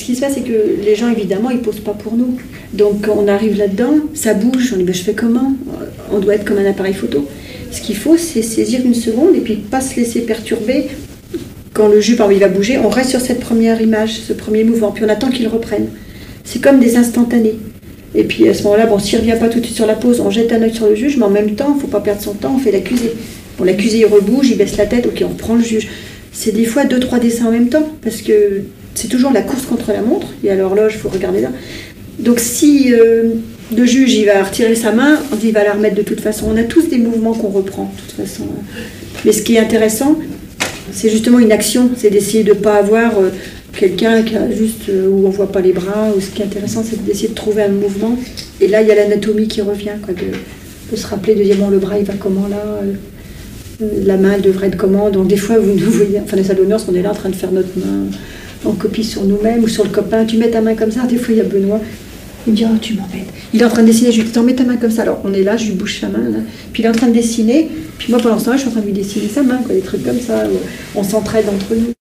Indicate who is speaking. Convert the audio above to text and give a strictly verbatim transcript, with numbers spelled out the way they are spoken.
Speaker 1: ce qui se passe, c'est que les gens, évidemment, ils posent pas pour nous. Donc, on arrive là-dedans, ça bouge, on dit, ben, je fais comment? On doit être comme un appareil photo. Ce qu'il faut, c'est saisir une seconde et puis pas se laisser perturber. Quand le jus, par exemple, il va bouger, on reste sur cette première image, ce premier mouvement, puis on attend qu'il reprenne. C'est comme des instantanés. Et puis à ce moment-là, bon, s'il ne revient pas tout de suite sur la pose, on jette un œil sur le juge, mais en même temps, il ne faut pas perdre son temps, on fait l'accusé. Bon, l'accusé, il rebouge, il baisse la tête, ok, on prend le juge. C'est des fois deux, trois dessins en même temps, parce que c'est toujours la course contre la montre, et à l'horloge, il faut regarder là. Donc si euh, le juge, il va retirer sa main, on dit, il va la remettre de toute façon. On a tous des mouvements qu'on reprend, de toute façon. Mais ce qui est intéressant, c'est justement une action, c'est d'essayer de ne pas avoir euh, quelqu'un qui a juste euh, où on ne voit pas les bras. Ou ce qui est intéressant, c'est d'essayer de trouver un mouvement. Et là, il y a l'anatomie qui revient, quoi, de, de se rappeler, de dire, bon, le bras, il va comment là euh, la main devrait être comment. Donc des fois, vous nous voyez, enfin les salles d'honneur, on est là en train de faire notre main en copie sur nous-mêmes ou sur le copain. Tu mets ta main comme ça. Des fois, il y a Benoît. Il me dit, oh, tu m'embêtes. Il est en train de dessiner, je lui dis, mets ta main comme ça. Alors, on est là, je lui bouge sa main, là. Puis il est en train de dessiner. Puis moi, pendant ce temps-là, je suis en train de lui dessiner sa main, quoi, des trucs comme ça. On s'entraide entre nous.